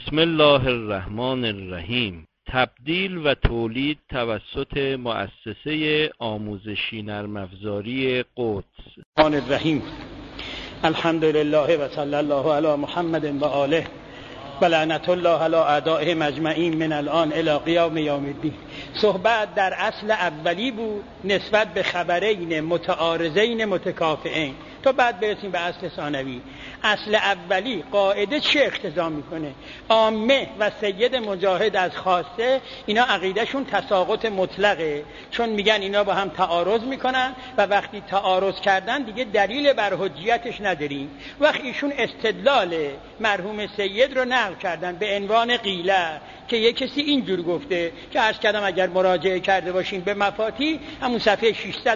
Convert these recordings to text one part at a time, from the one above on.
بسم الله الرحمن الرحیم. تبدیل و تولید توسط مؤسسه آموزشی نرم افزاری قدس. الرحمن الرحیم. الحمد لله و صلی الله علی محمد و آله و لعنت الله علی اعدائهم اجمعین من الان الی قیام یوم الدین. صحبت در اصل اولی بود نسبت به خبرین متعارضین متکافئین، تو بعد برسیم به اصل ثانوی. اصل اولی قاعده چه اقتضا میکنه؟ عامه و سید مجاهد از خاصه اینا عقیدهشون تساقط مطلقه، چون میگن اینا با هم تعارض میکنن و وقتی تعارض کردن دیگه دلیل بر حجیتش نداریم. وقتی ایشون استدلال مرحوم سید رو نقل کردن به عنوان قیله که یک کسی اینجور گفته که عرض کردم اگر مراجعه کرده باشین به مفاتی همون صفحه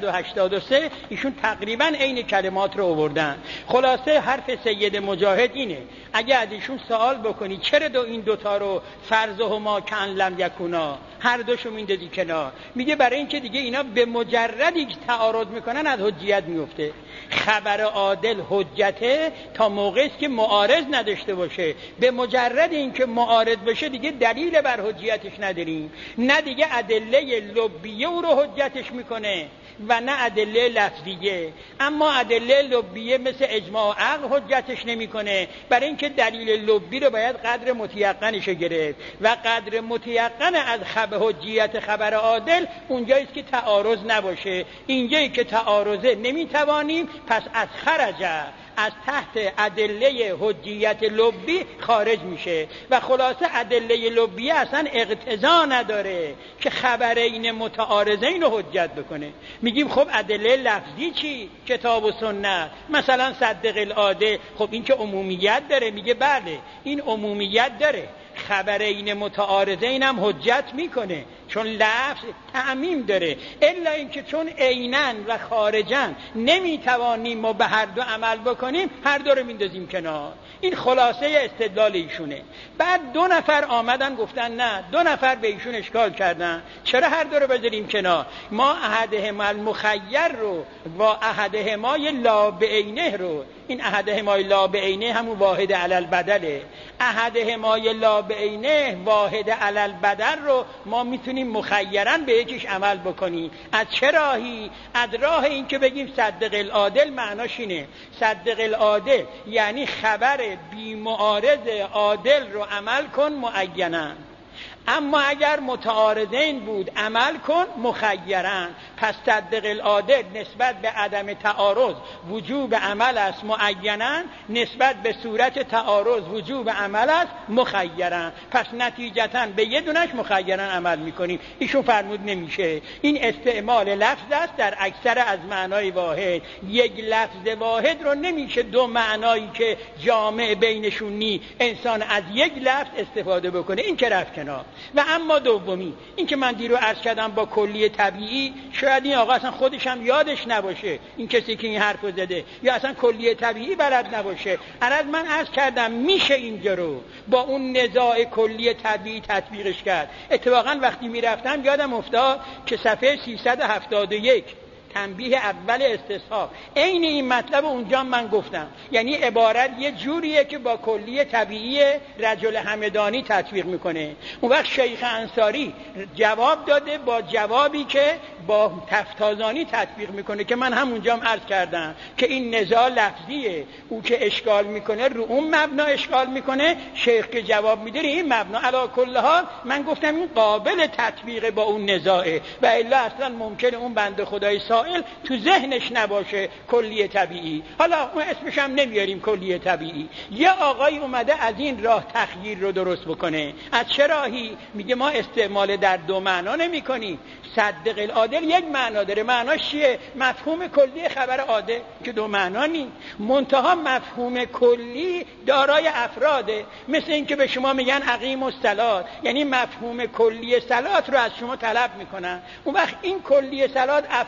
683 ایشون تقریبا عین کلمات رو آوردن. خلاصه حرف سید مجاهد اینه اگه از ایشون سوال بکنی چرا این دوتا رو فرضهما کان لم یکونا هر دوشو میندازی کنار، میگه برای اینکه دیگه اینا به مجردی که تعارض میکنن از حجیت میفته. خبر عادل حجته تا موقعی است که معارض نداشته باشه، به مجرد اینکه معارض بشه دیگه دلیل بر حجیتش نداریم، نه دیگه ادله لبیه او رو حجتش میکنه و نه ادله لفظیه. اما ادله لبیه مثل اجماع عقل حجتش نمیکنه، برای اینکه دلیل لبی رو باید قدر متیقنش گرفت و قدر متیقن از حجیت خبر عادل اونجایی است که تعارض نباشه. اینجایی که تعارضه نمیتوانیم، پس از خرجه از تحت ادله حجیت لبی خارج میشه و خلاصه ادله لبی اصلا اقتضا نداره که خبرین متعارضین رو حجت بکنه. میگیم خب ادله لفظی چی؟ کتاب و سنت، مثلا صدق العاده، خب این که عمومیت داره. میگه بله این عمومیت داره، خبرین متعارضین هم حجت میکنه چون لفظ تعمیم داره، الا اینکه چون عیناً و خارجاً نمیتوانیم ما به هر دو عمل بکنیم هر دو رو میندازیم کنار. این خلاصه استدلال ایشونه. بعد دو نفر آمدن گفتن نه، دو نفر به ایشون اشکال کردن چرا هر دو رو بذاریم کنار؟ ما احدهما المخیر رو و احدهما لا بعینه رو، این احدهما لا بعینه همون واحد علی البدله، احدهما لا بعینه واحد علی البدل رو ما میتونیم مخیراً به یکیش عمل بکنیم. از چه راهی؟ از راه این که بگیم صدق العادل معناش اینه، صدق العادل یعنی خبر بی معارض عادل رو عمل کن معیناً، اما اگر متعارضین بود عمل کن مخیراً. پس صدق العادل نسبت به عدم تعارض وجوب عمل است معیناً، نسبت به صورت تعارض وجوب عمل است مخیراً. پس نتیجتاً به یه دونش مخیراً عمل میکنیم. ایشون فرمود نمیشه، این استعمال لفظ است در اکثر از معنای واحد. یک لفظ واحد رو نمیشه دو معنایی که جامع بینشون نی انسان از یک لفظ استفاده بکنه، این که رفت کنار. و اما دومی این که من دیرو عرض کردم با کلیه طبیعی، شاید این آقا اصلا خودش هم یادش نباشه، این کسی که این حرفو زده یا اصلا کلیه طبیعی بلد نباشه. عرض من عرض کردم میشه اینجا رو با اون نزاع کلیه طبیعی تطبیقش کرد. اتفاقا وقتی میرفتم یادم افتاد که صفحه 371 تنبیه اول استصحاب عین این مطلب اونجا من گفتم، یعنی عبارت یه جوریه که با کلیه طبیعی رجل همدانی تطبیق میکنه. اون وقت شیخ انصاری جواب داده با جوابی که با تفتازانی تطبیق میکنه که من همونجا هم عرض کردم که این نزاع لفظیه، او که اشکال میکنه رو اون مبنا اشکال میکنه، شیخ که جواب میده این مبنا. علی کل حال من گفتم این قابل تطبیق با اون نزاعه و الا اصلا ممکنه اون بنده خدای تو ذهنش نباشه کلیه طبیعی. حالا اون اسمش هم نمیاریم کلیه طبیعی. یه آقای اومده از این راه تخییر رو درست بکنه. از چه راهی؟ میگه ما استعمال در دو معنا نمی کنیم. صدق العادل یک معنا داره، معناش چیه؟ مفهوم کلی خبر عادل که دو معنا نی، منتها مفهوم کلی دارای افراده. مثل این که به شما میگن اقیم الصلات، یعنی مفهوم کلی صلات رو از شما طلب میکنن. اون وقت این کلی صلات افرادی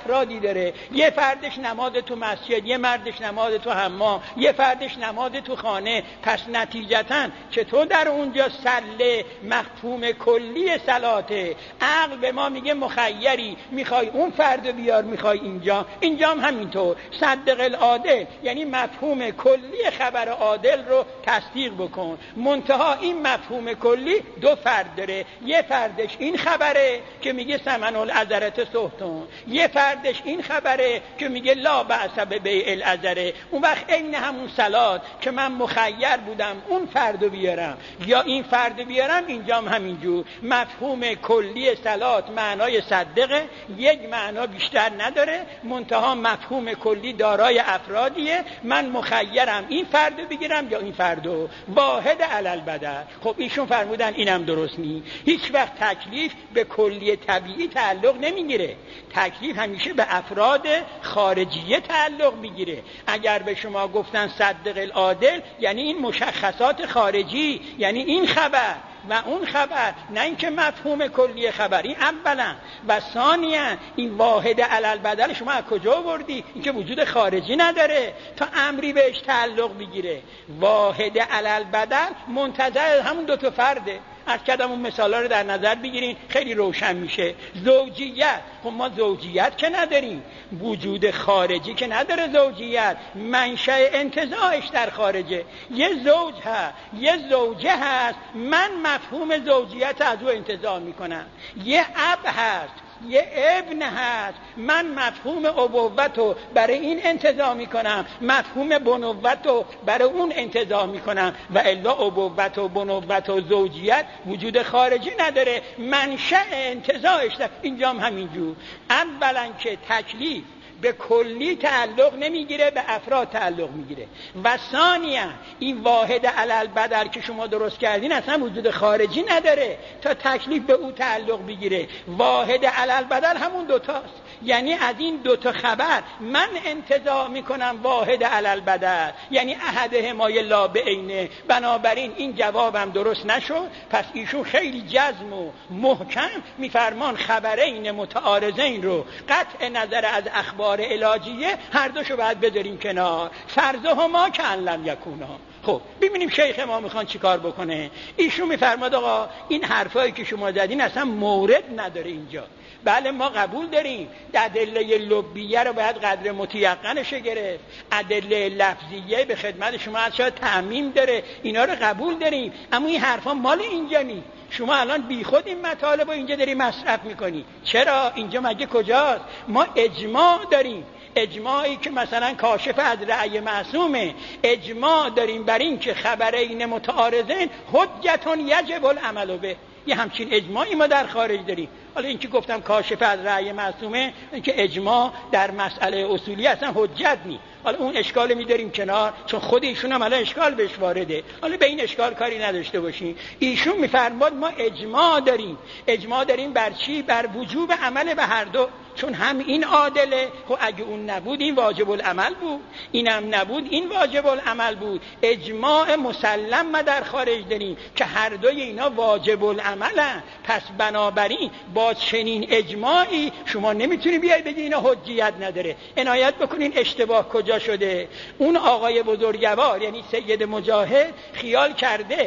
داره، یه فردش نماز تو مسجد، یه مردش نماز تو حمام، یه فردش نماز تو خانه. پس نتیجتاً چطور در اونجا سله مفهوم کلی صلاته؟ عقل به ما میگه مخیری، میخوای اون فرد بیار، میخوای اینجا هم همینطور. صدق العادل یعنی مفهوم کلی خبر عادل رو تصدیق بکن. منتها این مفهوم کلی دو فرد داره، یه فردش این خبره که میگه ثمن العذرة سهتون، یه فردش این خبره که میگه لا بأس ببیع العذره. اون وقت عین همون صلات که من مخیر بودم اون فردو بیارم یا این فردو بیارم، اینجا هم همینجور. مفهوم کلی صلات معنای صدقه، یک معنا بیشتر نداره، منتها مفهوم کلی دارای افرادیه. من مخیرم این فردو بگیرم یا این فردو، واحد علی البدن. خب ایشون فرمودن اینم درست نی. هیچ وقت تکلیف به کلی طبیعی تعلق نمیگیره، تکلیف همیشه به افراد خارجیه تعلق میگیره. اگر به شما گفتن صدق العادل یعنی این مشخصات خارجی، یعنی این خبر و اون خبر، نه اینکه مفهوم کلی خبر. این اولا. و ثانیا این واحد علی البدن شما از کجا آوردی؟ اینکه وجود خارجی نداره تا امری بهش تعلق بگیره. واحد علی البدن منتظر همون دو تا فرده. از کدام اون مثالا رو در نظر بگیرین خیلی روشن میشه. زوجیت، خب ما زوجیت که نداریم، وجود خارجی که نداره زوجیت، منشأ انتزاعش در خارجه. یه زوج هست، یه زوجه هست، من مفهوم زوجیت از او انتزاع میکنم. یه اب هست، یه ابن هست، من مفهوم ابوت رو برای این انتزاع میکنم، مفهوم بنوت رو برای اون انتزاع میکنم. و الا ابوت و بنوت و زوجیت وجود خارجی نداره، منشأ انتزاعش در اینجا هم همینجور. اولا که تکلیف به کلی تعلق نمیگیره، به افراد تعلق میگیره. و ثانیا این واحد علی البدن که شما درست کردین اصلا وجود خارجی نداره تا تکلیف به او تعلق بگیره. واحد علی البدن همون دوتاست، یعنی از این دوتا خبر من انتزاع میکنم واحد علی البدن، یعنی احدهما لا بعینه. بنابراین این جوابم درست نشد. پس ایشون خیلی جزم و محکم میفرمان خبرین متعارضین رو قطع نظر از اخبار علاجیه هر دوشو باید بذاریم کنار. فرضهما کأن لم یکونا. خب ببینیم شیخ ما میخوان چیکار بکنه. ایشون میفرماد آقا این حرفایی که شما زدین اصلا مورد نداره اینجا. بله ما قبول داریم ادله لبیه رو باید قدر متیقنش گرفت، ادله لفظیه به خدمت شما از شاید تعمیم داره، اینا رو قبول داریم، اما این حرفا مال اینجا نیست. شما الان بیخود این مطالب رو اینجا داری مصرف میکنی. چرا؟ اینجا مگه کجاست؟ ما اجماع داریم، اجماعی که مثلا کاشف از رأی معصومه. اجماع داریم بر این که خبرین متعارضین حجتون یجب العمل به. یه همچین اجماعی ما در خارج داریم. حالا این که گفتم کاشف از رأی معصومه، این که اجماع در مسئله اصولی اصلا حجت نیست. حالا اون اشکال می‌داریم کنار، چون خود ایشون هم الان اشکال بهش وارده. حالا به این اشکال کاری نداشته باشیم. ایشون می‌فرماد ما اجماع داریم. اجماع داریم بر چی؟ بر وجوب عمل به هر دو. چون هم این عادله، خب اگه اون نبود این واجب العمل بود، اینم نبود این واجب العمل بود. اجماع مسلم ما در خارج داریم که هر دوی اینا واجب العملن. پس بنابراین با چنین اجماعی شما نمیتونی بیای بگی اینا حجیت نداره. عنایت بکنین اشتباه کجا شده. اون آقای بزرگوار یعنی سید مجاهد خیال کرده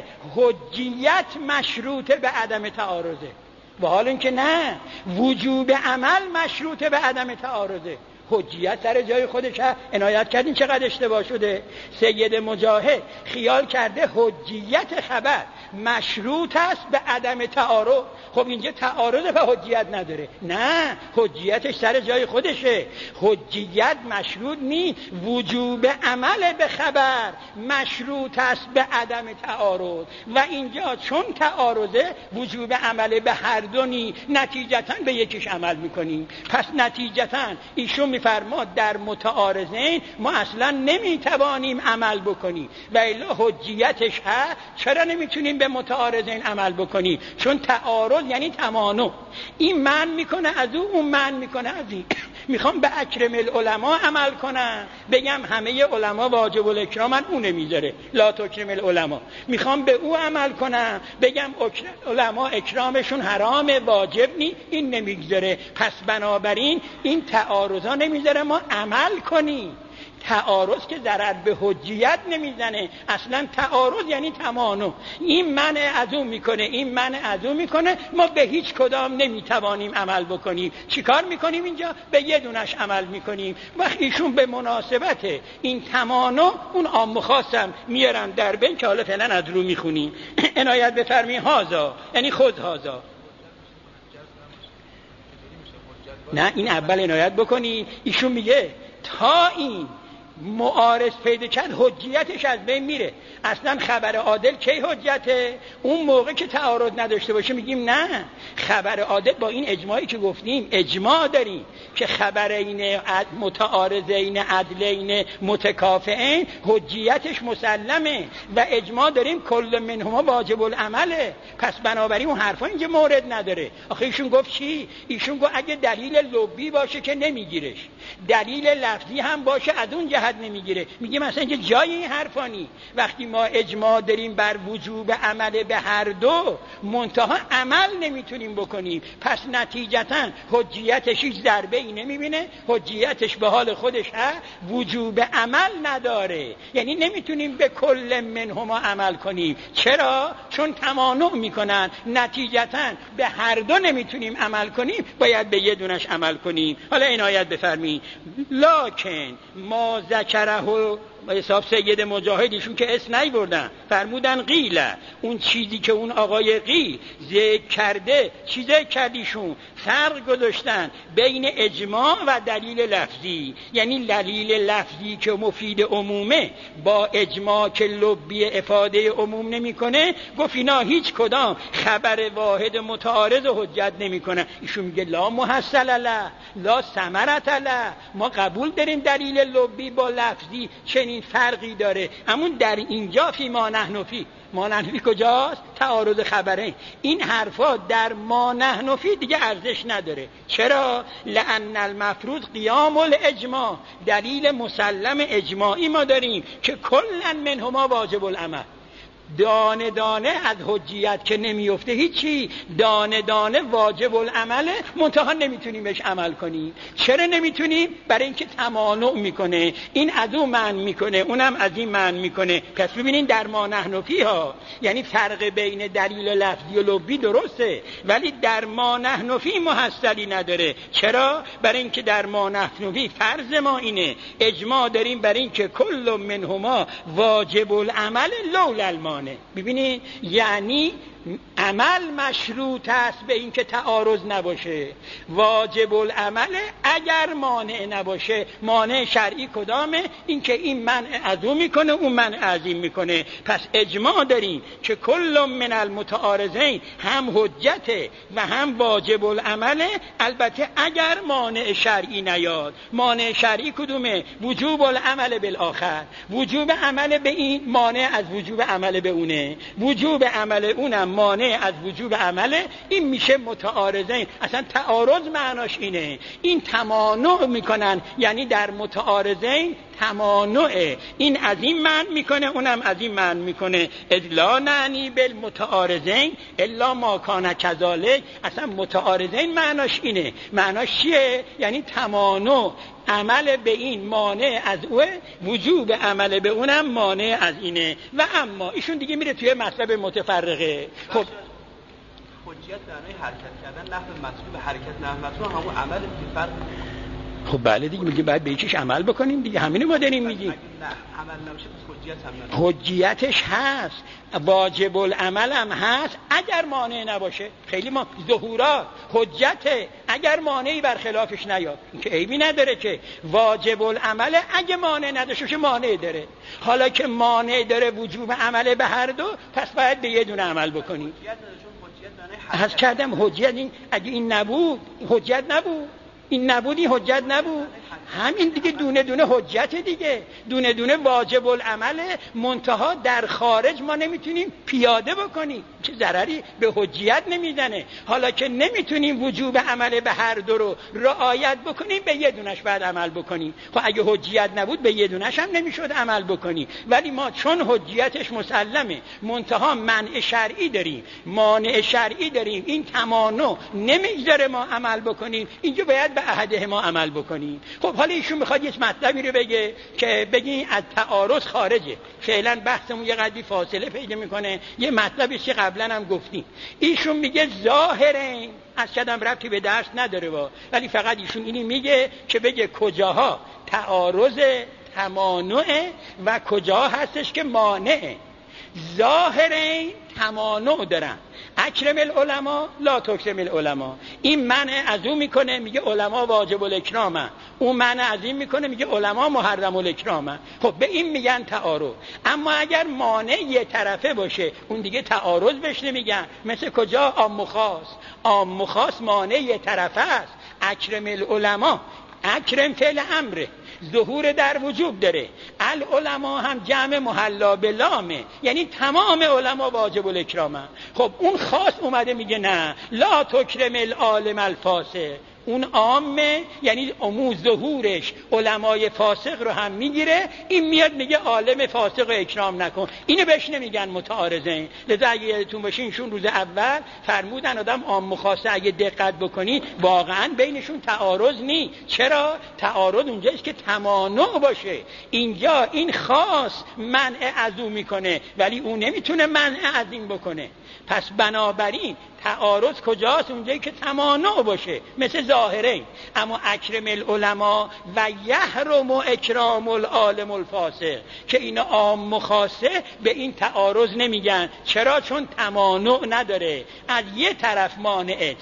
حجیت مشروطه به عدم تعارضه، و حال اینکه نه، وجوب عمل مشروطه به عدم تعارضه. حجیت سر جای خودش. عنایت کردین چقدر اشتباه شده. سید مجاهد خیال کرده حجیت خبر مشروط است به عدم تعارض. خب اینجا تعارض به حجیت نداره. نه، حجیتش سر جای خودشه. حجیت مشروط نیست، وجوب عمل به خبر مشروط است به عدم تعارض. و اینجا چون تعارضه وجوب عمل به هر دو نی، نتیجتاً به یکیش عمل میکنیم. پس نتیجتاً ایشون میفرماد در متعارضین ما اصلا نمیتوانیم عمل بکنیم، و الا حجیتش هست. چرا نمیتونیم به متعارضین عمل بکنیم؟ چون تعارض یعنی تمانع. این من میکنه از اون، اون من میکنه از این. میخوام به اکرم العلماء عمل کنم، بگم همه علما واجب الاکرامن، اون نمیذاره لا تکرم العلماء. میخوام به او عمل کنم، بگم علما اکرامشون حرام واجب نی، این نمیگذاره. پس بنابراین این تعارضا نمیذاره ما عمل کنیم. تعارض که ضرر به حجیت نمیزنه، اصلا تعارض یعنی تمانع. این منع از اون میکنه، این منع از اون میکنه، ما به هیچ کدام نمیتوانیم عمل بکنیم. چیکار میکنیم اینجا؟ به یه دونش عمل میکنیم. وقتی ایشون به مناسبت این تمانع اون عام خاصم میارن در بین که حالا فعلا از رو میخونیم. عنایت بفرمایید. هازا یعنی خود هازا. نه این اول عنایت بکنی. ایشون میگه تا این معارض پیدا کرد حجیتش از بین میره. اصلا خبر عادل کی حجته؟ اون موقع که تعارض نداشته باشه میگیم نه. خبر عادل با این اجماعی که گفتیم، اجماع داریم که خبرین متعارضین عدلین متکافئین حجیتش مسلمه و اجماع داریم کل منهما واجب العمله. پس بنابراین اون حرفا اینجا مورد نداره. آخه ایشون گفت چی؟ ایشون گفت اگه دلیل لبی باشه که نمیگیرش، دلیل لفظی هم باشه از اون جهت نمیگیره. میگیم مثلا اینکه جای این حرفانی وقتی ما اجماع داریم بر وجوب عمل به هر دو، منتها عمل نمیتونیم بکنیم، پس نتیجتا حجیتش هیچ ضربه ای نمیبینه، حجیتش به حال خودش هست، وجوب عمل نداره. یعنی نمیتونیم به کل منهما عمل کنیم. چرا؟ چون تمانع میکنن، نتیجتا به هر دو نمیتونیم عمل کنیم، باید به یه دونش عمل کنیم. حالا عنایت بفرمایید. لکن ما ذکره و حساب سید مجاهدیشون که اسم نیوردن، فرمودن قیله، اون چیزی که اون آقای قیل ذکر کرده، چی ذکر کردیشون؟ فرق گذاشتن بین اجماع و دلیل لفظی. یعنی دلیل لفظی که مفید عمومه با اجماع که لبی افاده عموم نمیکنه، گفت اینا هیچ کدام خبر واحد متعارض و حجت نمیکنه. ایشون میگه لا محصل له لا ثمرة له، ما قبول داریم دلیل لبی با لفظی چنین فرقی داره، اما در اینجا فی ما نحن فی، ما نحن فی کجاست؟ تعارض خبره. این حرفا در ما نحن فی دیگه ارزش نداره. چرا؟ لأن المفروض قیام الاجماع، دلیل مسلم اجماعی ما داریم که کلا منهما واجب العمل. دانه دانه از حجیت که نمیفته هیچی، دانه دانه واجب العمله، منتها نمیتونیم بهش عمل کنیم. چرا نمیتونیم؟ برای اینکه تمانع میکنه، این از اون منع میکنه، اونم از این منع میکنه. پس ببینین در ما نحن فیها، یعنی فرق بین دلیل لفظی و لبی درسته، ولی در ما نحن فی محصلی نداره. چرا؟ برای اینکه در ما نحن فی فرض ما اینه، اجماع داریم برای اینکه کل منهما واجب العمل لولا المانع. ببینید یعنی عمل مشروط است به اینکه تعارض نباشه، واجب العمل اگر مانع نباشه. مانع شرعی کدامه؟ اینکه این منع از اون میکنه، اون منع از این میکنه. پس اجماع داریم که کل من المتعارضین هم حجته و هم واجب العمله، البته اگر مانع شرعی نیاد. مانع شرعی کدومه؟ وجوب العمل بالآخر، وجوب عمل به این مانع از وجوب عمل به اونه، وجوب عمل اونم مانع از وجوب عمله. این میشه متعارضین. اصلا تعارض معناش اینه، این تمانع میکنن، یعنی در متعارضین تمانعه، این از این معنی میکنه، اونم از این معنی میکنه. الا نعنی بالمتعارضین الا ما کان کذالک. اصلا متعارضین معناش اینه. معناش چیه؟ یعنی تمانع، عمل به این مانع از اوه، وجوب عمل به اونم مانع از اینه. و اما ایشون دیگه میره توی مطلب متفرقه. خب حجیت معنای حرکت کردن، نحو مطلوب حرکت نحو مطلوب همون عمل فرق. خب بله دیگه، میگه باید به یکیش عمل بکنیم دیگه، همینو ما داریم میگیم. نه عمل نمیشه پس حجیت هم نداره. حجیتش هست، واجب العمل هم هست اگر مانع نباشه. خیلی ما ظهورا حجته اگر مانعی برخلافش نیاد، این که عیبی نداره که. واجب العمل اگه مانع نداشته باشه مانع داره. حالا که مانع داره وجوب عمل به هر دو، پس باید به یه دونه عمل بکنیم. حس کردم حجیت این اگه این نبود حجت نبود، این نبود این حجت نبود. همین دیگه دونه دونه حجت دیگه، دونه دونه واجب العمله، منتها در خارج ما نمیتونیم پیاده بکنیم که ضرری به حجیت نمیزنه. حالا که نمیتونیم وجوب عمل به هر دو رو رعایت بکنیم، به یه دونش بعد عمل بکنیم. خب اگه حجیت نبود به یه دونش هم نمیشد عمل بکنیم، ولی ما چون حجیتش مسلمه، منتها منع شرعی داریم، مانع شرعی داریم، این تمانع نمیذاره ما عمل بکنیم، اینجا باید به عهده ما عمل بکنیم. خب حالا ایشون میخواد یه مطلبی رو بگه که بگین از تعارض خارجه. فعلا بحثمون یه قدری فاصله پیدا میکنه، یه مطلبی که قبلا هم گفتیم. ایشون میگه ظاهرین، از کدام ربطی به درس نداره ولی فقط ایشون اینی میگه که بگه کجاها تعارض تمانع و کجا هستش که مانعه. ظاهرین تمانع دارن، اکرم العلماء لا تکرم العلماء. این منع از اون میکنه میگه علما واجب الاکرامن، اون منع از این میکنه میگه علما محرم الاکرامن. خب به این میگن تعارض. اما اگر مانع یه طرفه باشه اون دیگه تعارض بهش نمیگن. مثل کجا؟ عام و خاص. عام و خاص مانع یه طرفه است. اکرم العلماء، اکرم فعل امره، ظهور در وجوب داره. العلماء هم جمع محلا به لامه، یعنی تمام علما واجب الاکرامه. خب اون خاص اومده میگه نه، لا تکرم العالم الفاسق. اون عامه، یعنی عموم ظهورش علمای فاسق رو هم میگیره. این میاد میگه عالم فاسق رو اکرام نکن. اینو بهش نمیگن متعارضین. لذا اگه یادتون باشه ایشون روز اول فرمودن آدم عام و خاصه اگه دقت بکنی واقعا بینشون تعارض نی. چرا؟ تعارض اونجاست که تمانع باشه. اینجا این خاص منع از اون میکنه ولی اون نمیتونه منع از این بکنه. پس بنابراین تعارض کجاست؟ اونجایی که تمانع باشه، مثل ظاهرین. اما اکرم العلماء و یحرم اکرام العالم الفاسق که اینا عام و خاصه به این تعارض نمیگن. چرا؟ چون تمانع نداره، از یه طرف مانعه.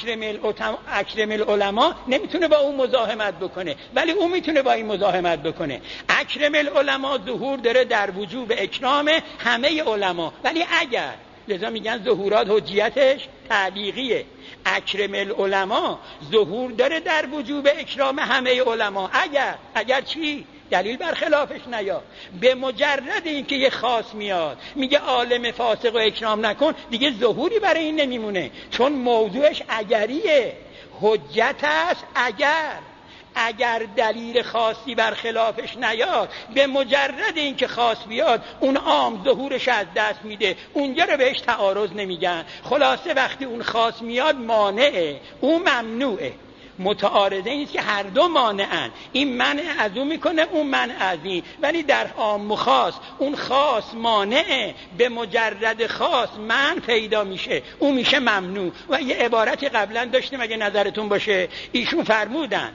اکرم العلماء نمیتونه با اون مزاحمت بکنه ولی اون میتونه با این مزاحمت بکنه. اکرم العلماء ظهور داره در وجوب اکرام همه علما، ولی اگر، لذا میگن ظهورات حجیتش تعلیقیه. اکرم العلماء ظهور داره در وجوب اکرام همه علما. اگر چی؟ دلیل بر خلافش نیاد. به مجرد اینکه یه خاص میاد میگه عالم فاسق و اکرام نکن، دیگه ظهوری برای این نمیمونه، چون موضوعش اگریه. حجت است اگر دلیل خاصی بر خلافش نیاد، به مجرد اینکه خاص بیاد اون عام ظهورش از دست میده، اونجا رو بهش تعارض نمیگن. خلاصه وقتی اون خاص میاد مانعه، اون ممنوعه. متعارضه نیست که هر دو مانعن، این منع از اون میکنه اون منع از این. ولی در عام و خاص اون خاص مانعه، به مجرد خاص منع پیدا میشه، اون میشه ممنوع. و یه عبارتی قبلا داشتیم اگه نظرتون باشه، ایشون فرمودن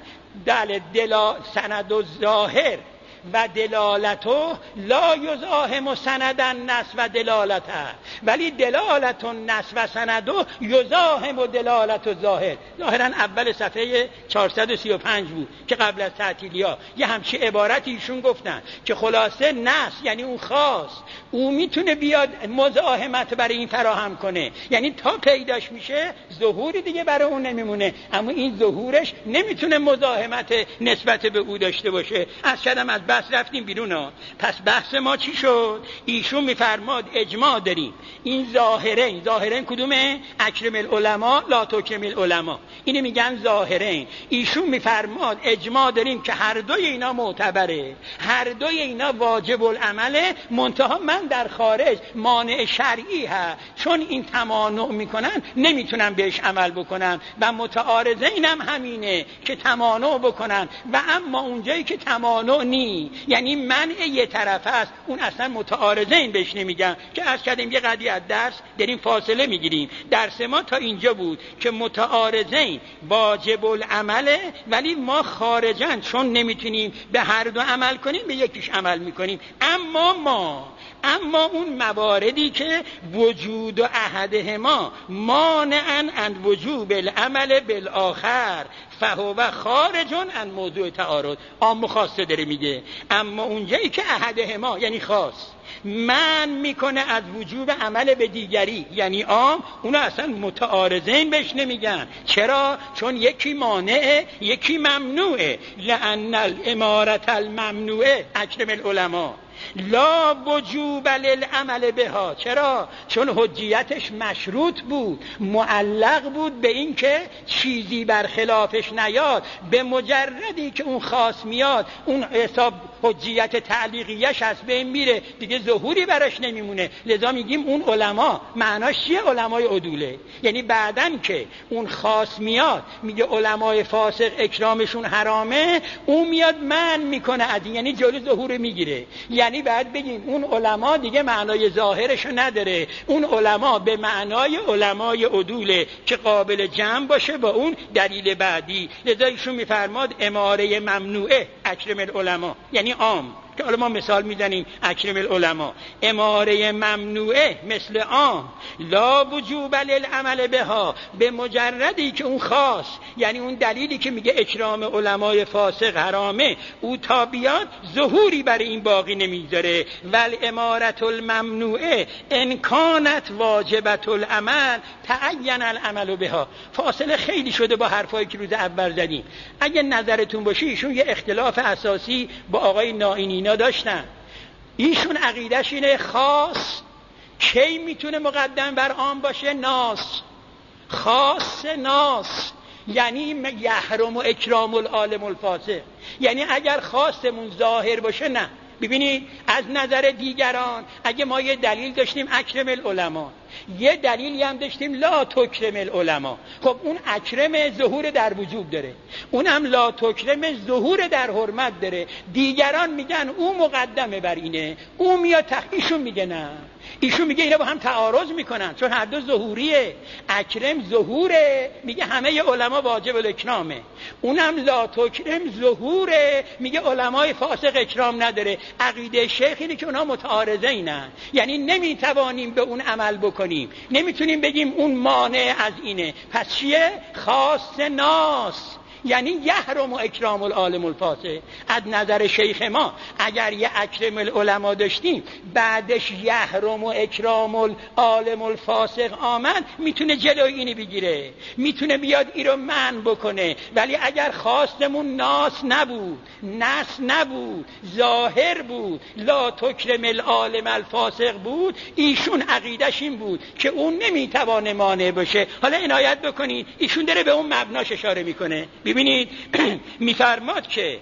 سند و ظاهر و دلالتو لا یزاحم سند النص و دلالته، ولی دلالت النص و سندو یزاحم دلالت الظاهر. ظاهرا اول صفحه 435 بود که قبل از تعطیلیا یه همچی عبارتی ایشون گفتن که خلاصه نص یعنی اون خاص، اون میتونه بیاد مزاحمت برای این فراهم کنه، یعنی تا پیداش میشه ظهوری دیگه برای اون نمیمونه، اما این ظهورش نمیتونه مزاحمت نسبت به او داشته باشه. از کدام از بحث رفتیم بیرون. پس بحث ما چی شد؟ ایشون میفرماد اجماع داریم. این ظاهرین کدومه؟ اکرم العلماء لا تکرم العلماء، اینو میگن ظاهرین. ایشون میفرماد اجماع داریم که هر دوی اینا معتبره، هر دوی اینا واجب العمله، منتها من در خارج مانع شرعی هست، چون این تمانع میکنن نمیتونم بهش عمل بکنم. و متعارضین هم همینه که تمانع بکنن، و اما اونجایی که تمانع نی، یعنی منع یه طرف است، اون اصلا متعارضین بهش نمیگن. که از کردیم یه قضیه از درس داریم فاصله میگیریم. درس ما تا اینجا بود که متعارضین واجب العمله، ولی ما خارجن چون نمیتونیم به هر دو عمل کنیم به یکیش عمل میکنیم. اما ما اما اون مواردی که وجود و احدهما مانعاً عن وجوب العمل بالآخر فهو خارج عن موضوع تعارض. عام و خاصه داره میگه. اما اونجایی که احدهما یعنی خاص من میکنه از وجوب عمل به دیگری یعنی عام، اونو اصلا متعارضین بهش نمیگن. چرا؟ چون یکی مانعه یکی ممنوعه. لأن الامارة الممنوعه اکرم العلماء لا وجوب للعمل بها. چرا؟ چون حجیتش مشروط بود، معلق بود به این که چیزی برخلافش نیاد. به مجردی که اون خاص میاد اون حساب حجیت تعلیقیش هست به این میره دیگه، ظهوری براش نمیمونه. لذا میگیم اون علما معناش چیه؟ علمای عدوله. یعنی بعدن که اون خاص میاد میگه علمای فاسق اکرامشون حرامه، اون میاد من میکنه از این، یعنی جلو ظهور میگیره. یعنی بعد بگیم اون علما دیگه معنای ظاهرشو نداره، اون علما به معنای علمای عدوله که قابل جمع باشه با اون دلیل بعدی. لذا ایشون میفرماد اماره ممنوعه اکرم العلماء یعنی عام، که حالا ما مثال میزنیم اکرم العلماء. اماره ممنوعه مثل عام لا وجوب للعمل بها، به مجردی که اون خاص یعنی اون دلیلی که میگه اکرام علمای فاسق حرامه او تا بیاد ظهوری برای این باقی نمیذاره. والاماره الممنوعه ان کانت واجبت العمل تعین العمل بها. فاصله خیلی شده با حرفایی که روز اول زدیم. اگه نظرتون باشه ایشون یه اختلاف اساسی با آقای نائینی داشتن. ایشون عقیدش اینه خاص کی میتونه مقدم بر عام باشه؟ ناس. خاص ناس یعنی یحرم و اکرام العالم الفاسق، یعنی اگر خاصمون ظاهر باشه نه. ببینید از نظر دیگران اگه ما یه دلیل داشتیم اکرم العلماء، یه دلیلی هم داشتیم لا تکرم العلماء، خب اون اکرم ظهور در وجوب داره، اونم لا تکرم ظهور در حرمت داره. دیگران میگن او مقدمه بر اینه، او میاد ایشون میگه نه، ایشون میگه اینا با هم تعارض میکنن چون هر دو ظهوریه. اکرم ظهوره میگه همه علما واجب الاکرامه، اونم لا تکرم ظهوره میگه علمای فاسق اکرام نداره. عقیده شیخ اینه که اونها متعارضه اینن، یعنی نمیتوانیم به اون عمل بکنیم، نمیتونیم بگیم اون مانع از اینه. پس چیه؟ خاص ناس یعنی یحرم و اکرام العالم الفاسق. از نظر شیخ ما اگر یه اکرم العلماء داشتیم بعدش یحرم و اکرام العالم الفاسق آمد، میتونه جلوی اینی بگیره، میتونه بیاد این رو منع بکنه. ولی اگر خواستمون ناس نبود، نص نبود، ظاهر بود، لا تکرم العالم الفاسق بود، ایشون عقیدش این بود که اون نمیتوانه مانع باشه. حالا عنایت بکنید ایشون داره به اون مبناش اشاره میکنه. ببینید میفرماد که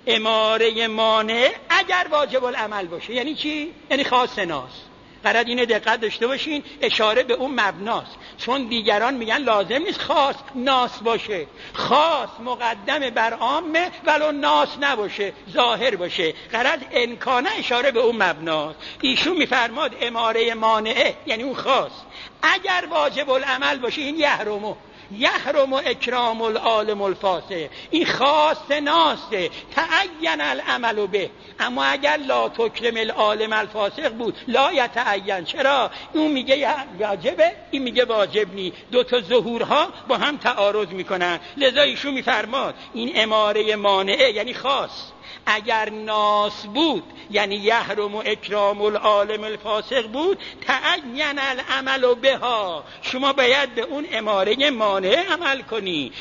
اماره مانع اگر واجب العمل باشه یعنی چی؟ یعنی خاص ناس. قرار اینه دقت داشته باشین، اشاره به اون مبناست، چون دیگران میگن لازم نیست خاص ناس باشه، خاص مقدم بر عامه ولو ناس نباشه، ظاهر باشه. قرار امکانه اشاره به اون مبناست. ایشون میفرماد اماره مانعه یعنی اون خاص اگر واجب العمل باشه این یحرم و اکرام العالم الفاسق، این خاص ناسه تعین العمل به. اما اگر لا تکرم العالم الفاسق بود لا یتعین. چرا؟ اون میگه واجبه این میگه واجب نی، دو تا ظهورها با هم تعارض میکنن. لذا ایشون میفرماد این اماره مانعه یعنی خاص اگر ناس بود یعنی یحرم و اکرام العالم الفاسق بود تعین العمل بها، شما باید به اون اماره مانع عمل کنی.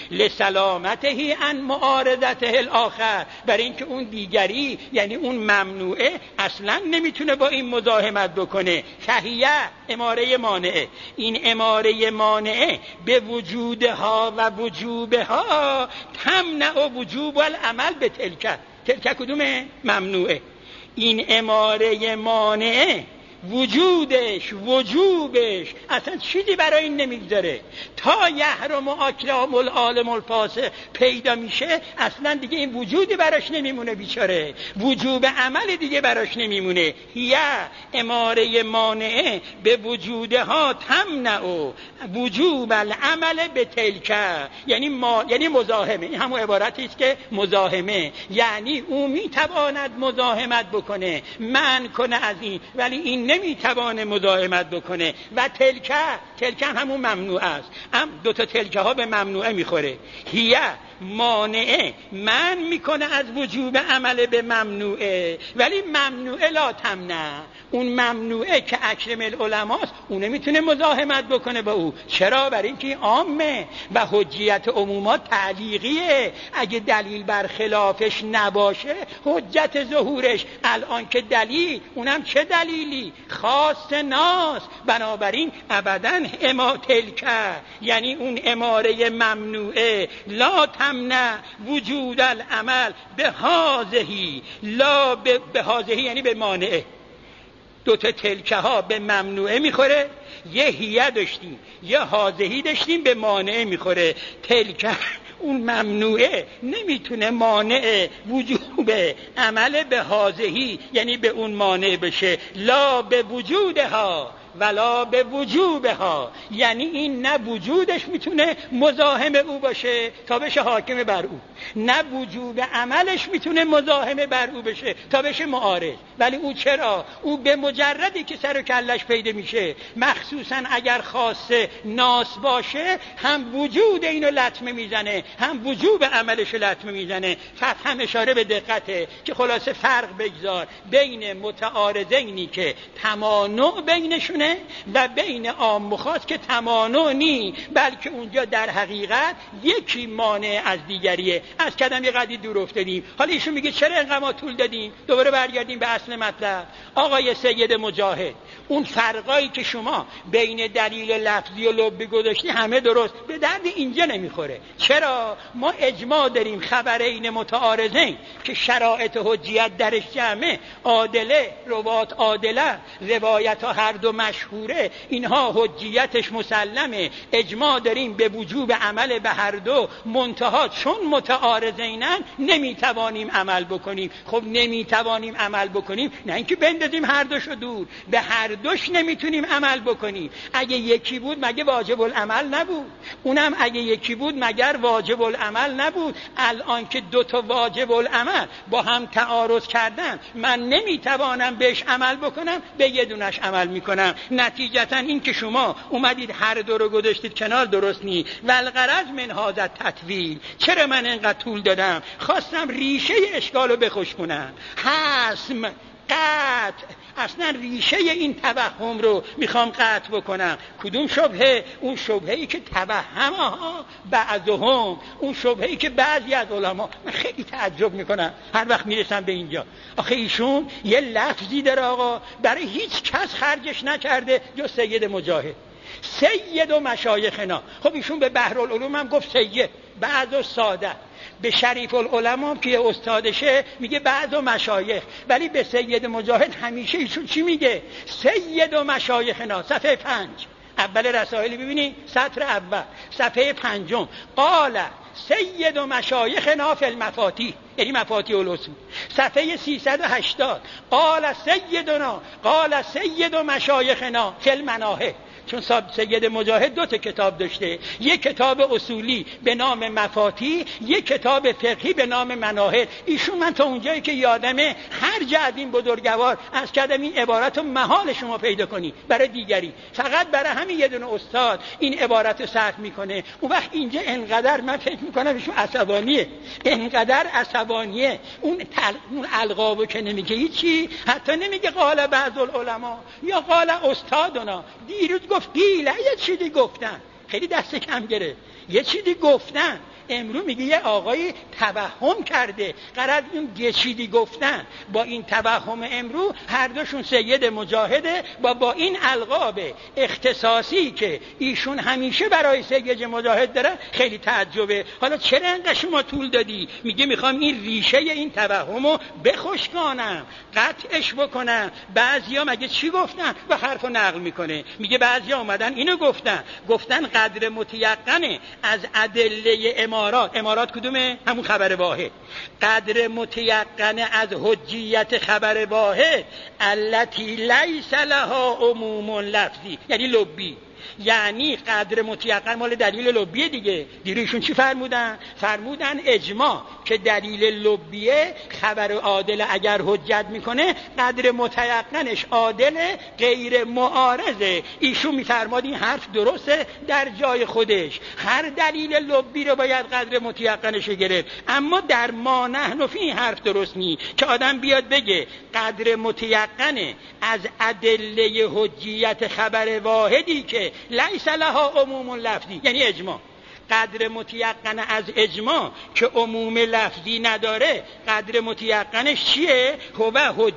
لسلامته عن معارضته الاخر، برای اینکه اون دیگری یعنی اون ممنوعه اصلا نمیتونه با این مزاحمت بکنه. فهیه اماره مانعه، این اماره مانعه به وجودها و وجوبها تمنع وجوب العمل به تلک کدومه؟ ممنوعه. این اماره مانعه وجوبش اصلا چیزی برای این نمیگذاره. تا یحرم و اکرام العالم الفاسق پیدا میشه اصلا دیگه این وجودی براش نمیمونه بیچاره، وجوب عمل دیگه براش نمیمونه. یا اماره مانعه به وجودها تمنع وجوب العمل به تلک، یعنی مزاحمه. این همون عبارتی است که مزاحمه، یعنی او میتواند مزاحمت بکنه، منع کنه از این، ولی این نمیتوانه مزاحمت بکنه. و تلکه همون ممنوع است. دو تا تلکه ها به ممنوعه میخوره. هیه مانعه من میکنه از وجوب عمل به ممنوعه، ولی ممنوعه لا تمنع. اون ممنوعه که اکرم العلماست اون نمیتونه مزاحمت بکنه با او. چرا؟ برای اینکه عامه و حجیت عمومات تعلیقیه. اگه دلیل بر خلافش نباشه حجت ظهورش الان که دلیل، اونم چه دلیلی؟ خاص ناس. بنابراین ابداً اما تلکه یعنی اون اماره ممنوعه لا تمنع وجود العمل به هازهی، لا به هازهی یعنی به مانعه. دو تا تلکه ها به ممنوعه میخوره، یه هیه داشتیم یه هازهی داشتیم به مانعه میخوره. تلکه اون ممنوعه نمیتونه مانع وجوب عمل به هازهی یعنی به اون مانع بشه. لا به وجودها ولا به وجوبها، یعنی این نه وجودش میتونه مزاحم او باشه تا بشه حاکم بر او، نه وجوب عملش میتونه مزاحم بر او بشه تا بشه معارض. ولی او چرا؟ او به مجردی که سر و کلش پیدا میشه، مخصوصا اگر خاصه ناس باشه، هم وجود اینو لطمه میزنه هم وجوب عملش لطمه میزنه. هم اشاره به دقته که خلاصه فرق بگذار بین متعارضینی که تمانع بینشون و بین عام و خاص که تمانع نی، بلکه اونجا در حقیقت یکی مانع از دیگریه. از کدم یه قدری دور افتادیم. حالا ایشون میگه چرا اینقدر ما طول دادیم؟ دوباره برگردیم به اصل مطلب. آقای سید مجاهد، اون فرقایی که شما بین دلیل لفظی و لفظی گذاشتی همه درست، به درد اینجا نمیخوره. چرا؟ ما اجماع داریم خبرین متعارضین که شرایط حجیت درش جمعه، عادله روات عادله، روایت ها هر دو مشهوره، اینها حجیتش مسلمه. اجماع داریم به وجوب عمل به هر دو، منتها چون متعارضینن نمیتوانیم عمل بکنیم. خب نمیتوانیم عمل بکنیم، نه اینکه بندازیم هر دوشو دور، به هر دوش نمیتونیم عمل بکنیم. اگه یکی بود مگه واجب العمل نبود؟ اونم اگه یکی بود مگر واجب العمل نبود؟ الان که دو تا واجب العمل با هم تعارض کردن، من نمیتوانم بهش عمل بکنم، به یه دونش عمل میکنم. نتیجتا این که شما اومدید هر دو رو گذاشتید کنار درست نی. والغرض من هذا تطویل. چرا من اینقدر طول دادم؟ خواستم ریشه اشکالو بخوش کنم. حسم، قطع، اصلا ریشه این توهم رو میخوام قطع بکنم. کدوم شبهه؟ اون شبهه‌ای که توهمها بعضهم، اون شبهه‌ای که بعضی از علما، من خیلی تعجب میکنم هر وقت میرسم به اینجا. آخه ایشون یه لفظی داره آقا برای هیچ کس خرجش نکرده جز سید مجاهد، سید و مشایخنا. خب ایشون به بحرالعلوم هم گفت سید، بعض و ساده. به شریف العلماء که استادشه میگه بعض و مشایخ، ولی به سید مجاهد همیشه ایشون چی میگه؟ سید و مشایخنا. صفحه 5 اول رسائل ببینید، سطر اول صفحه 5، قال سید و مشایخنا فی المفاتیح، یعنی مفاتیح الاصول. صفحه 380 قال سیدنا، قال سید و مشایخنا فی المناهج. چون سید مجاهد دو تا کتاب داشته، یک کتاب اصولی به نام مفاتیح، یک کتاب فقهی به نام مناهج. ایشون من تا اونجایی که یادمه هر جد این بزرگوار از کدم این عبارت رو محال شما پیدا کنی برای دیگری، فقط برای همین یه دونه استاد این عبارت رو صرف میکنه. اون وقت اینجا انقدر من فکر میکنم ایشون عصبانیه، انقدر عصبانیه. اون القابو که نمیگه هیچی، حتی نمیگه قال بعض العلماء یا قال استادنا. دیروز گفت قیله، یه چیزی گفتن، خیلی دست کم گرفت، یه چیزی گفتن. امروز میگه یه آقای توهم کرده، قرار این یه چیزی گفتن با این توهم امروز هر دوشون سید مجاهده با این القاب اختصاصی که ایشون همیشه برای سید مجاهد داره. خیلی تعجبه. حالا چرا انقدر شما طول دادی؟ میگه میخوام این ریشه این توهمو بخشکانم، قطعش بکنم. بعضیا مگه چی گفتن؟ و حرفو نقل میکنه، میگه بعضیا اومدن اینو گفتن قدر متیقنه از ادله امارات کدومه؟ همون خبر واحد. قدر متیقنه از حجیت خبر واحد التي لیس لها عموم لفظی، یعنی لبی، یعنی قدر متیقن مال دلیل لبیه دیگه. دیروشون چی فرمودن اجماع که دلیل لبیه خبر عادل اگر حجت میکنه قدر متیقنش عادل غیر معارضه. ایشون میفرماد این حرف درسته در جای خودش، هر دلیل لبی رو باید قدر متیقنش گرفت، اما در ما نحن فی این حرف درست نی که آدم بیاد بگه قدر متیقنه از ادله حجیت خبر واحدی که لیس لها عموم لفظی، یعنی اجماع. قدر متیقن از اجماع که عموم لفظی نداره، قدر متیقنش چیه؟ هو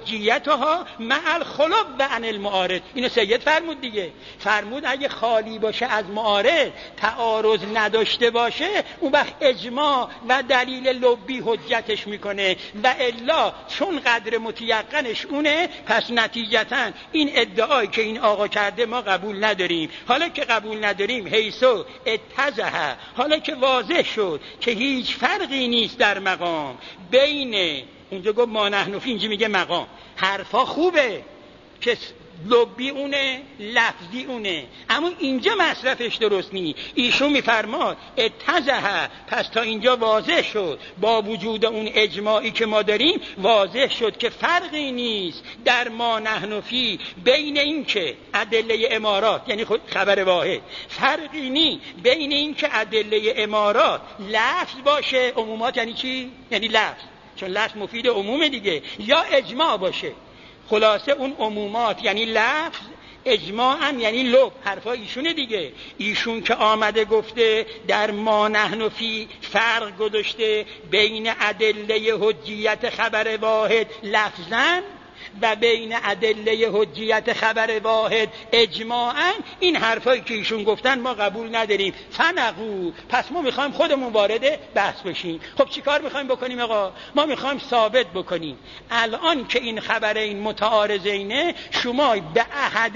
حجیتها مع الخلو و عن المعارض. اینو سید فرمود دیگه. فرمود اگه خالی باشه از معارض، تعارض نداشته باشه، اون وقت اجماع و دلیل لبی حجتش میکنه، و الا چون قدر متیقنش اونه، پس نتیجتا این ادعایی که این آقا کرده ما قبول نداریم. حالا که قبول نداریم، حیثو اتضح، حالا که واضح شد که هیچ فرقی نیست در مقام بین، اونجا گفت ما نحن فی، اینجا میگه مقام. حرفا خوبه که لبی اونه، لفظی اونه، اما اینجا مصرفش درست نی. ایشون میفرماد اتضح، پس تا اینجا واضح شد با وجود اون اجماعی که ما داریم، واضح شد که فرقی نیست در ما نحن فی بین این که ادله امارات، یعنی خود خبر واحد، فرقی نی بین این که ادله امارات لفظ باشه، عمومات یعنی چی؟ یعنی لفظ، چون لفظ مفید عموم دیگه، یا اجماع باشه. خلاصه اون عمومات یعنی لفظ، اجماع هم یعنی لب. حرفای ایشونه دیگه. ایشون که آمده گفته در ما نحن فی فرق گذاشته بین ادله حجیت خبر واحد لفظاً و بین ادله حجیت خبر واحد اجماعاً، این حرفایی که ایشون گفتن ما قبول نداریم. فنقول، پس ما میخوایم خودمون وارد بحث بشیم. خب چی کار میخوایم بکنیم آقا؟ ما میخوایم ثابت بکنیم الان که این خبرین متعارضینه، شما به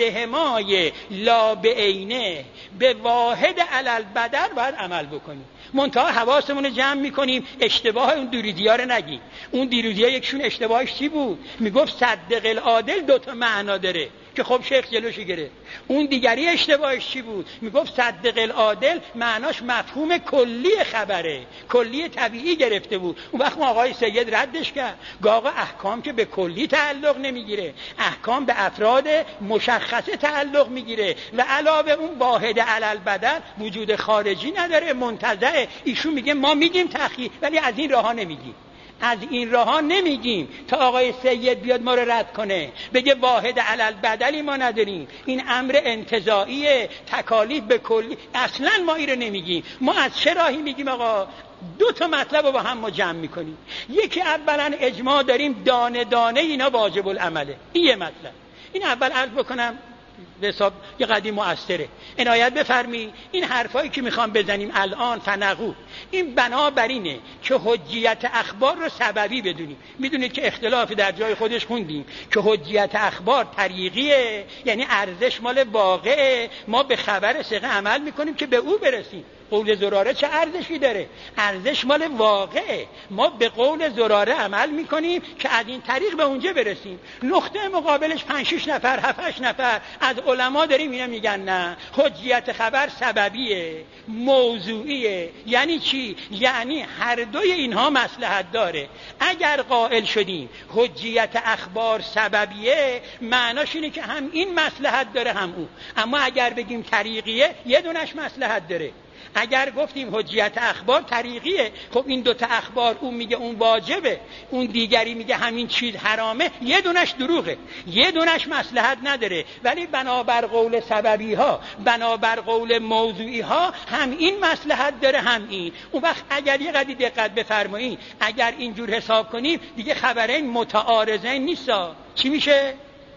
احدهمای لا به عینه به واحد علل بدل باید عمل بکنیم. منتها حواسمون رو جمع میکنیم اشتباه اون دیروزی‌ها رو نگیم. اون دیروزی‌ها یکشون اشتباهش چی بود؟ میگفت صدق العادل دوتا معنا داره که خب شیخ جلوشی گرفت. اون دیگری اشتباهش چی بود؟ میگفت صدق العادل معناش مفهوم کلی خبره، کلی طبیعی گرفته بود. اون وقت آقای سید ردش کرد، گفت آقا احکام که به کلی تعلق نمیگیره، احکام به افراد مشخصه تعلق میگیره، و علاوه اون واحد علل بدل وجود خارجی نداره، منتزع. ایشون میگه ما میگیم تخییر، ولی از این راه‌ها نمیگیم. از این راه‌ها نمیگیم تا آقای سید بیاد ما رو رد کنه، بگه واحد علل بدلی ما نداریم، این امر انتزاعیه، تکالیف به کلی. اصلا ما این رو نمیگیم. ما از چه راهی میگیم آقا؟ دو تا مطلب رو با هم ما جمع میکنیم. یکی اولا اجماع داریم دانه دانه اینا واجب العمله، این یه مطلب. این اول عرض بکنم به حساب یه قدیم مؤثره. عنایت بفرمی این حرفایی که میخوام بزنیم الان فنقو، این بنابراینه که حجیت اخبار رو سببی بدونیم. میدونید که اختلاف در جای خودش خوندیم که حجیت اخبار طریقیه، یعنی ارزش مال واقعه، ما به خبر ثقه عمل میکنیم که به او برسیم. قول زراره چه ارزشی داره؟ ارزش مال واقعه، ما به قول زراره عمل میکنیم که از این طریق به اونجا برسیم. نقطه مقابلش 5-6 نفر 7-8 نفر از علما داریم اینا میگن نه، حجیت خبر سببیه، موضوعیه. یعنی چی؟ یعنی هر دوی اینها مصلحت داره. اگر قائل شدیم حجیت اخبار سببیه، معناش اینه که هم این مصلحت داره هم اون. اما اگر بگیم طریقیه، یه دونش مصلحت داره. اگر گفتیم حجیت اخبار طریقیه، خب این دوتا اخبار، اون میگه اون واجبه، اون دیگری میگه همین چیز حرامه، یه دونش دروغه، یه دونش مصلحت نداره. ولی بنابر قول سببی ها، بنابر قول موضوعی ها، هم این مصلحت داره هم این. اون وقت اگر یه قدری دقت بفرمایید، اگر اینجور حساب کنیم دیگه خبرین متعارضین نیستا. چی میشه؟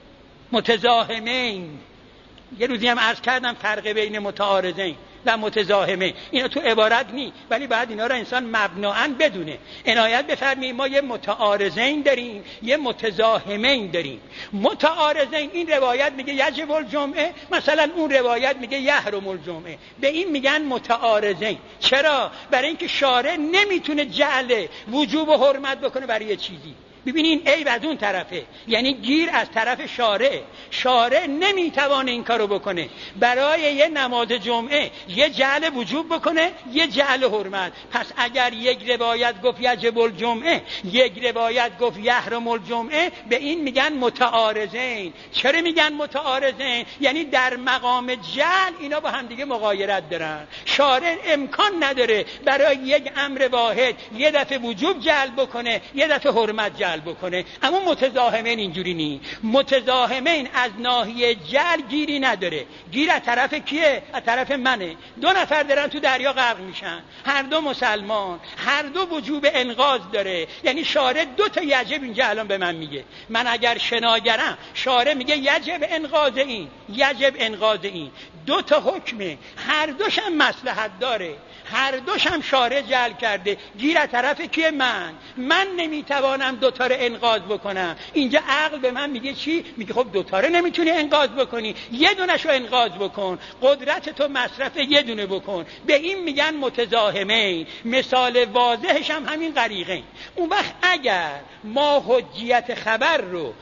متزاحمین. یه روزی هم عرض کردم فرق بین متعارضین و متزاحمه اینا تو عبارت نی، ولی بعد اینا رو انسان مبناً بدونه. عنایت بفرمایید ما یه متعارضین داریم، یه متزاحمین داریم. متعارضین این روایت میگه یجب الجمعه، مثلا اون روایت میگه یحرم الجمعه، به این میگن متعارضین. چرا؟ برای اینکه شارع نمیتونه جعل وجوب و حرمت بکنه برای یه چیزی. ببینین عیب از اون طرفه، یعنی گیر از طرف شارع. شارع نمیتوانه این کارو بکنه. برای یه نماز جمعه یه جعل وجوب بکنه، یه جعل حرمت. پس اگر یک روایت گفت یجب الجمعه، یک روایت گفت یحرم الجمعه، به این میگن متعارضین. چرا میگن متعارضین؟ یعنی در مقام جعل اینا با هم دیگه مغایرت دارن. شارع امکان نداره برای یک امر واحد یه دفعه وجوب جعل بکنه، یه دفعه حرمت جعل بکنه. اما متزاحمین اینجوری نی. متزاحمین از ناحیه جعل گیری نداره. گیر از طرف کیه؟ از طرف منه. دو نفر دارن تو دریا غرق میشن، هر دو مسلمان، هر دو وجوب انقاذ داره. یعنی شارع دو تا یجب اینجا الان به من میگه. من اگر شناگرم، شارع میگه یجب انقاذ این، یجب انقاذ این. دو تا حکمه، هر دوش هم مصلحت داره، هر دوش هم شارع جعل کرده. گیر از طرف کیه؟ من نمیتوانم دوتا رو انقاذ بکنم. اینجا عقل به من میگه چی؟ میگه خب دوتا رو نمیتونی انقاذ بکنی، یه دونش رو انقاذ بکن، قدرت تو مصرف یه دونه بکن. به این میگن متزاحمین. مثال واضحش هم همین غریقین. اون وقت اگر ما حجیت خبر رو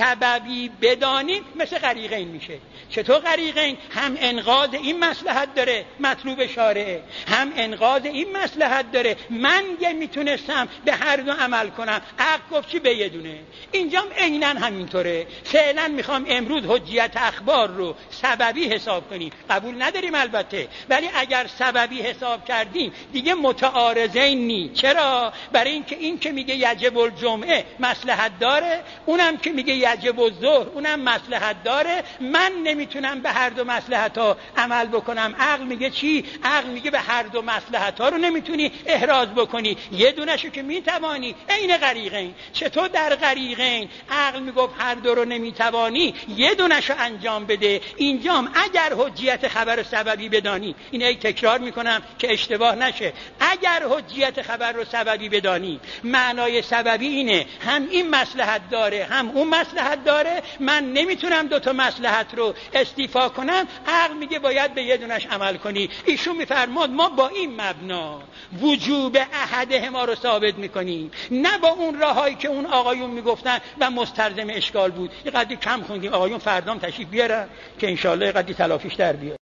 سببی بدانیم مثل غریقین میشه. چطور غریقین؟ هم انقاذ این مصلحت داره، مطلوب شارعه، هم انقاذ این مصلحت داره. من یه میتونستم به هر دو عمل کنم. عقل گفت چی؟ به یه دونه. اینجام عیناً همینطوره. فعلا میخوام امروز حجیت اخبار رو سببی حساب کنیم. قبول نداریم البته، ولی اگر سببی حساب کردیم دیگه متعارضین نی. چرا؟ برای اینکه این که میگه یجب الجمعه مصلحت داره، اونم که میگه یجب الظهر اونم مصلحت داره. من نمیتونم به هر دو مصلحت ها عمل بکنم. عقل میگه چی؟ عقل میگه به هر دو مصلحت ها رو نمیتونی احراز بکنی، یه دونشو که میتوانی. عین غریقین. چطور در غریقین عقل میگفت هر دو رو نمیتوانی، یه دونشو انجام بده. اینجام اگر حجیت خبر سببی بدانی، این تکرار میکنم که اشتباه نشه، اگر حجیت خبر رو سببی بدانی، معنای سببی اینه هم این مصلحت داره هم اون مصلحت داره، من نمیتونم دوتا مصلحت رو استیفا کنم. عقل میگه باید به یه دونش عمل کنی. ایشون میفرماد ما با این مبنا وجوب احدهما رو ثابت میکنیم، نه با اون راهایی که اون آقایون میگفتن و مستلزم اشکال بود. یه قدری کم خوندیم، آقایون فردام تشریف بیارن که انشالله یه قدری تلافیش در بیاد.